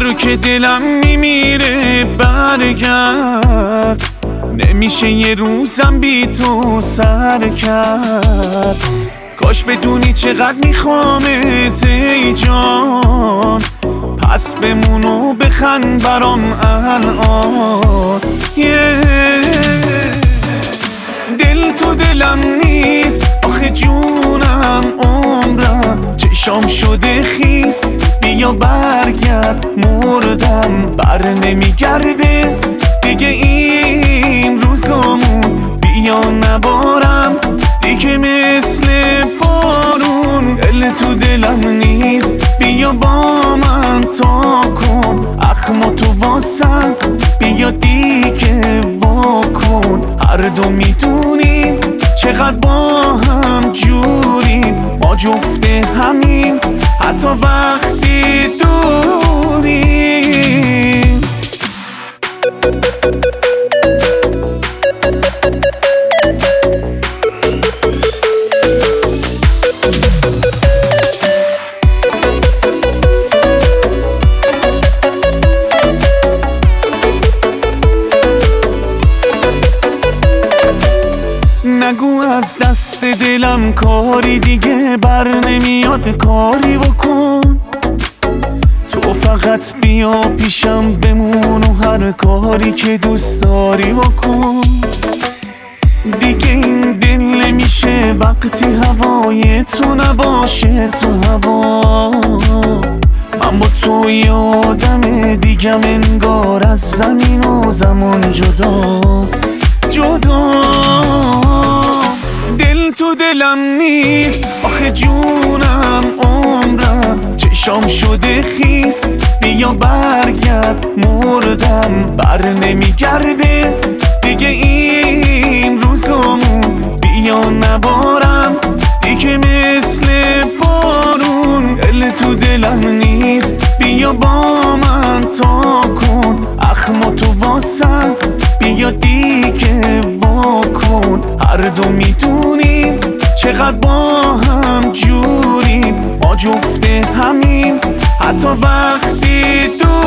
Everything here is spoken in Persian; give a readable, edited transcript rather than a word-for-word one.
رو که دلم میمیره برگرد، نمیشه یه روزم بی تو سر کرد. کاش بدونی چقدر میخوامت ای جان، پس بمون و بخند برام الان. دل تو دلم نیست آخه جونم عمرم، چشام شده خیس بیا برگرد، مردم بر نمیگرده دیگه این روزامون، بیا نبارم دیگه مثل بارون. دل تو دلم نیست بیا با من تا کن، اخم تو واسم بیا دیگه واکن. هر دو میدونیم چقدر با هم جوریم، ما جفته همیم حتی وقتی دوریم. نگو از دست دلم کاری دیگه بر نمیاد، کاری بکن تو فقط بیا پیشم بمون و هر کاری که دوست داری بکن. دیگه این دل نمیشه وقتی هوای تو نباشه تو هوا، من با تو یادم دیگم انگار از زمین و زمان جدا جدا. دل تو دلم نیست آخه جونم عمرم، چشام شده خیس بیا برگرد، مردم بر نمیگرده دیگه این روزامون، بیا نبارم دیگه مثل بارون. دل تو دلم نیست بیا با من تا کن، اخم تو واسم بیا دیگه واکن. هر دو میدونیم چقدر با هم جوریم، ما جفته همیم حتی وقتی